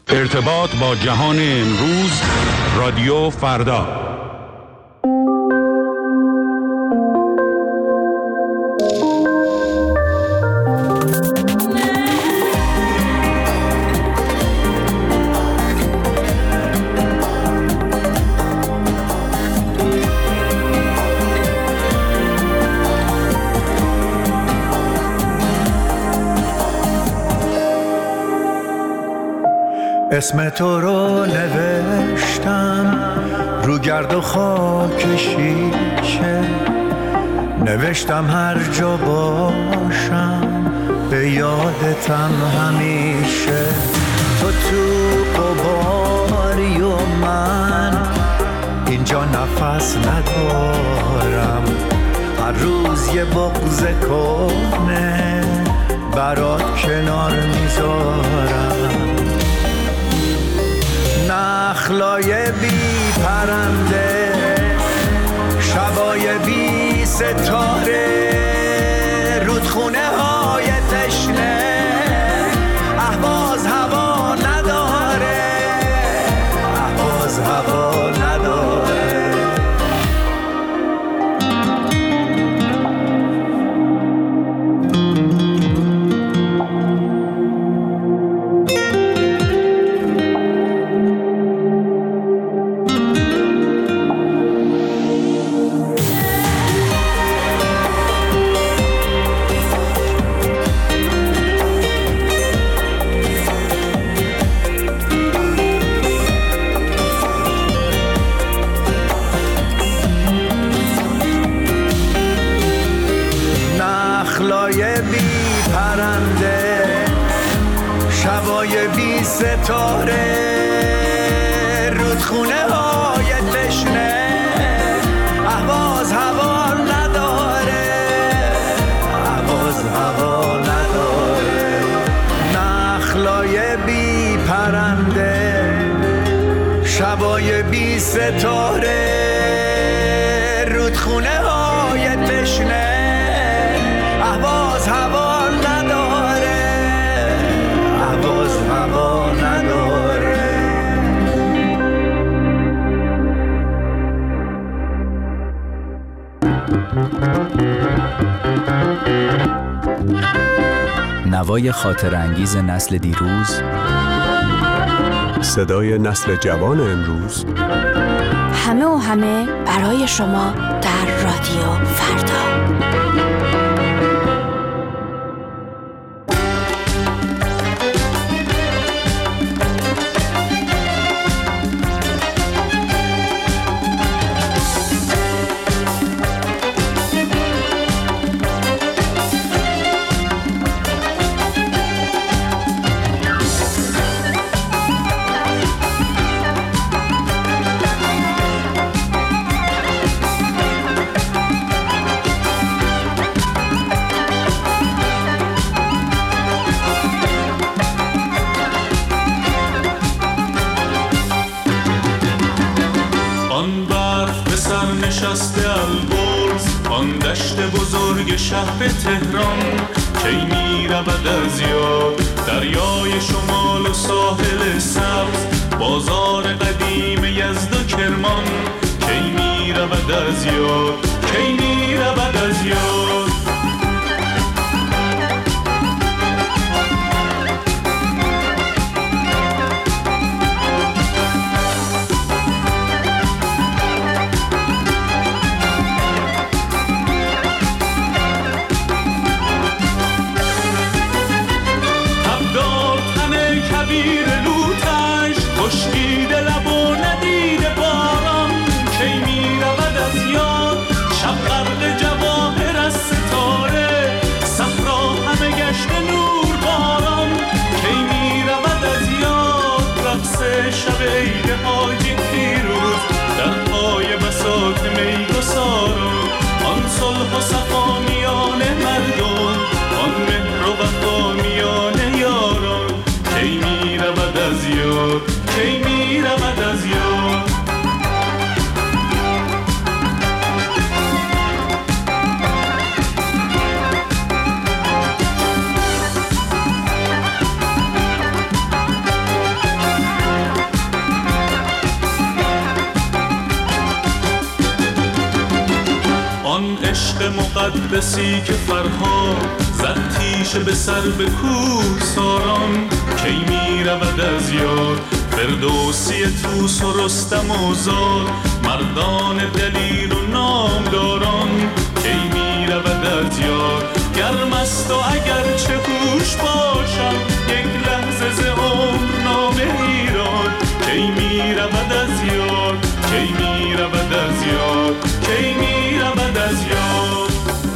ارتباط با جهان امروز، رادیو فردا. اسم تو رو نوشتم رو گرد و خاک شیشه، نوشتم هر جا باشم به یادتم همیشه. تو قباری و من اینجا نفس ندارم، هر روز یه بغض کهنه برات کنار میذارم. نخلای بی پرنده، شبای بی ستاره، رودخونه های تشنه، اهواز هوا نداره، اهواز هوا نداره. شبای بی ستاره، رودخونه های تشنه، اهواز هوا نداره، اهواز هوا نداره. نخلای بی پرنده، شبای بی ستاره، رودخونه های تشنه، اهواز هوا نوای خاطر انگیز نسل دیروز، صدای نسل جوان امروز، همه و همه برای شما در رادیو فردا. شهر تهران کی میرود از یاد، دریای شمال و ساحل سبز، بازار قدیم یزد و کرمان کی میرود از یاد، کی میرود از یاد. شب عید حاجی پیروز در پای بساط میگساران، آن صلح و صفا میان مردم، آن مهر و وفا میان یاران کی میرود از یاد، کی میرود از یاد. عشق مقدسی که فرهاد زد تیشه به سر به کوه ساران. کی می رود از یاد فردوسی طوس و رستم و زال، مردان دلیر و نامداران. کی می رود از یاد گرم است و اگر چه هوش باشم یک لحظه ز عمر نام ایران. کی می رود از یاد، کی می رود از یاد، کی می رود از یاد.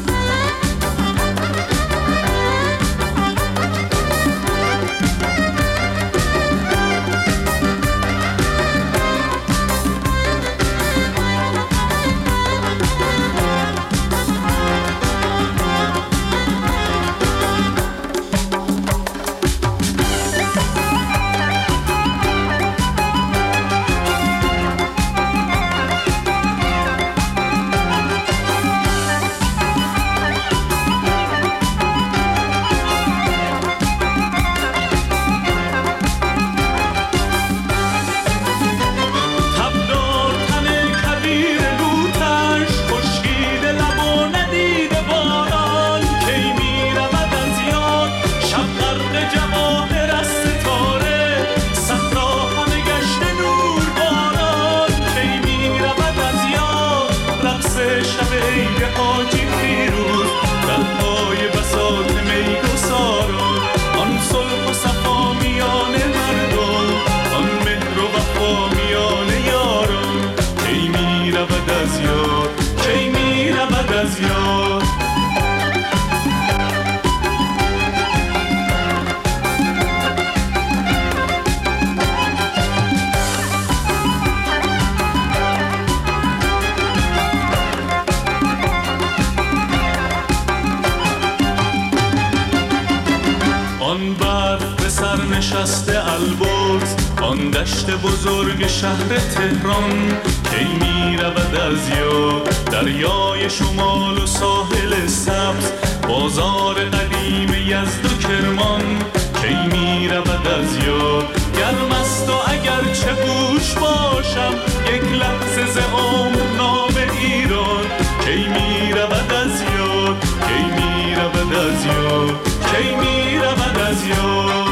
بزرگ شهر تهران کی می رود از یاد دریای شمال و ساحل سبز، بازار قدیم یزد و کرمان. کی می رود از یاد گرم است و اگر چه هوش باشم یک لحظه ز عمر نام ایران. کی می رود از یاد، کی می رود از یاد، کی می رود از یاد.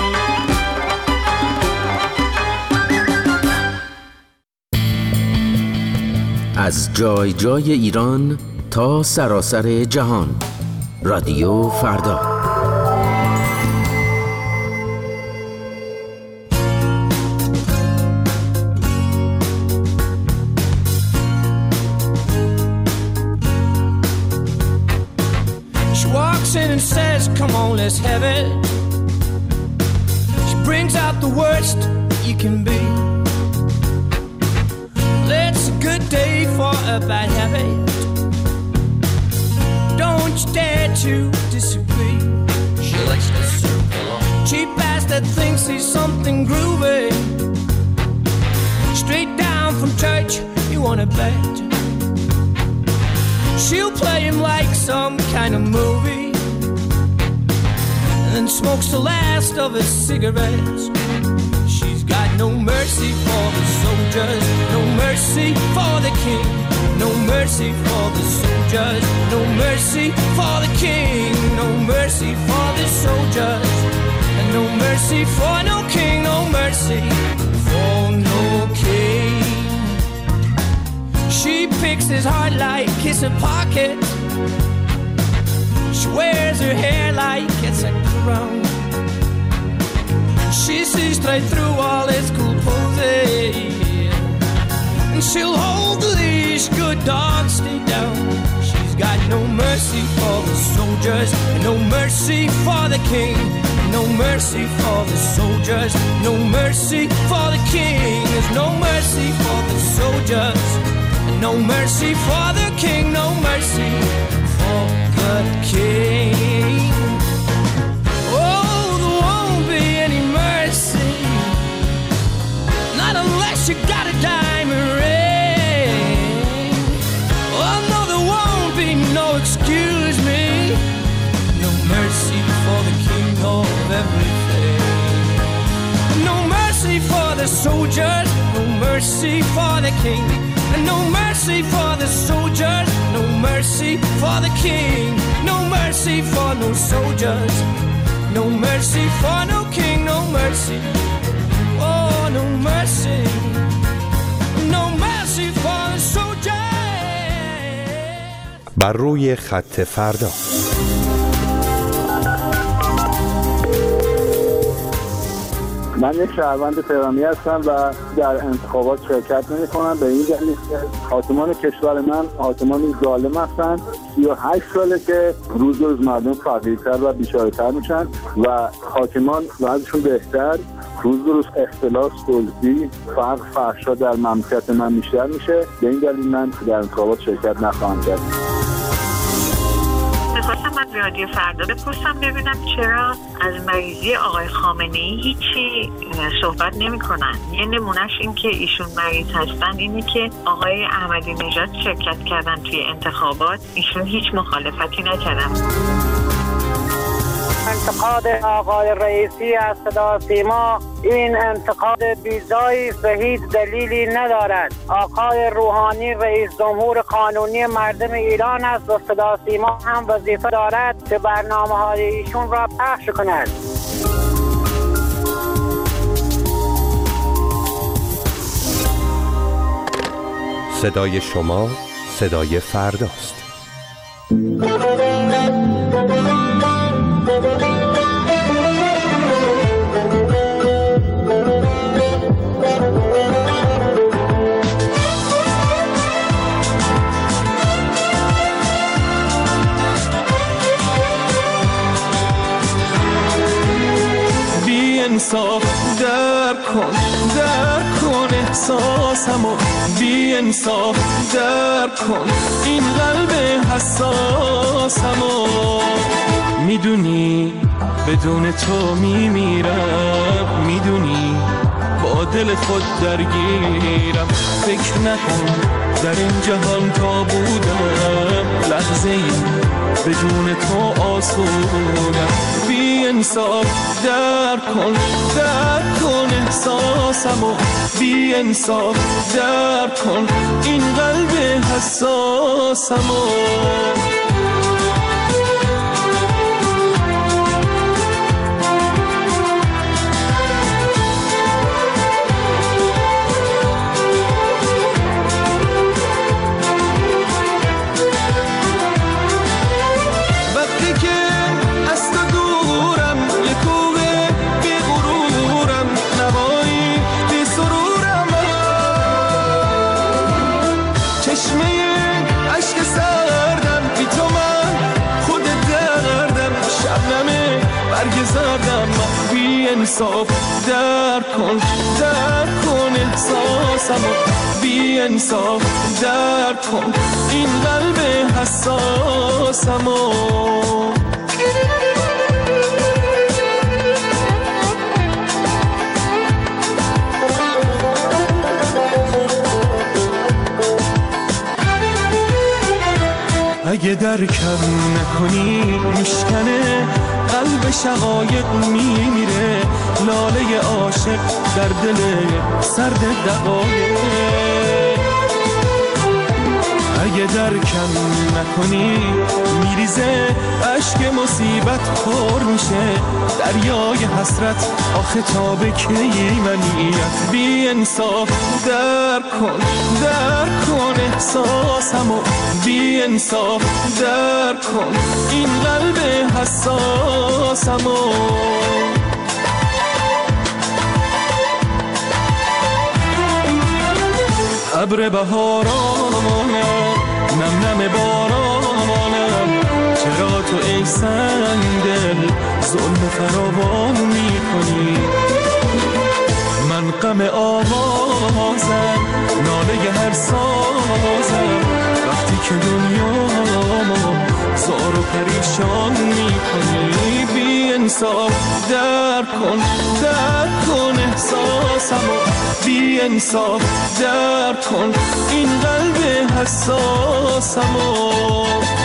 از جای جای ایران تا سراسر جهان، رادیو فردا. She walks in and says, come on, let's have it. She brings out the worst you can be. It's a good day for a bad habit. Don't you dare to disagree. She likes to serve along. Cheap ass that thinks he's something groovy. Straight down from church, you wanna bet. She'll play him like some kind of movie, and then smokes the last of his cigarettes. Got no mercy for the soldiers, no mercy for the king, no mercy for the soldiers, no mercy for the king, no mercy for the soldiers, and no mercy for no king, no mercy for no king. She picks his heart like it's a pocket. She wears her hair like it's a crown. She sees straight through all his cool poses, and she'll hold the leash, good dogs stay down. She's got no mercy for the soldiers, no mercy for the king, no mercy for the soldiers, no mercy for the king. There's no mercy for the soldiers, no mercy for the king, no mercy for the king. Unless you got a diamond ring. Oh no, there won't be no excuse me. No mercy for the king of everything. No mercy for the soldiers, no mercy for the king, No mercy for the soldiers, no mercy for the king, no mercy for no soldiers, no mercy for no king, no mercy, oh no mercy, no mercy for the soldiers. بر روی خط فردا. من یک شهروند تهرانی هستم و در انتخابات شرکت نمی‌کنم به این دلیل که حاکمان کشور من حاکمانی ظالم هستند. 38 ساله که روز به روز مردم فقیرتر و بیچاره‌تر میشن و حاکمان وضعشون بهتر، روز به روز اختلاس، دزدی، فقر، فحشا در مملکت من بیشتر میشه. به این دلیل من در انتخابات شرکت نخواهم کرد. میخواستم از رادیو فردا بپرسم ببینم چرا از مریضی آقای خامنه‌ای هیچی صحبت نمی کنن. یه نمونهش این که ایشون مریض هستن اینه که آقای احمدی نژاد شرکت کردن توی انتخابات، ایشون هیچ مخالفتی نکردن. انتقاد آقای رئیسی از صدا سیما این انتقاد بی‌جایی به هیچ دلیلی ندارد. آقای روحانی رئیس جمهور قانونی مردم ایران است و صدا سیما هم وظیفه دارد که برنامه‌های ایشون را پخش کند. صدای شما صدای فرداست. انصاف در کن احساسمو، بی انصاف در کن این قلب حساسمو. میدونی بدون تو میمیرم، میدونی با دل خود درگیرم. فکر نکن در این جهان تا بودم لحظه ای بدون تو آسودم. بی انصاف در کن احساسمو، بی انصاف در کن این قلب حساسمو. بی انصاف در کن احساسمو، بی انصاف در کن این قلب حساسمو. اگه درکم نکنی میشکنه قلب شقایق میمیره، لاله عاشق در دل سرد دقایق. اگه درکم نکنی میریزه اشک مصیبت پر میشه، دریای حسرت آخه تا به کی منیت. بی انصاف در کن احساسمو، بی انصاف در کن این قلب حساسمو. ابر بهارانم، نم نم بارانم، چرا تو ای سنگدل ظلم فراوان میکنی؟ من غم آوازم، ناله هر سازم، وقتی که دنیامو زار و پریشان میکنی. بی انصاف در کن احساسمو، بی انصاف در کن این قلب حساسمو.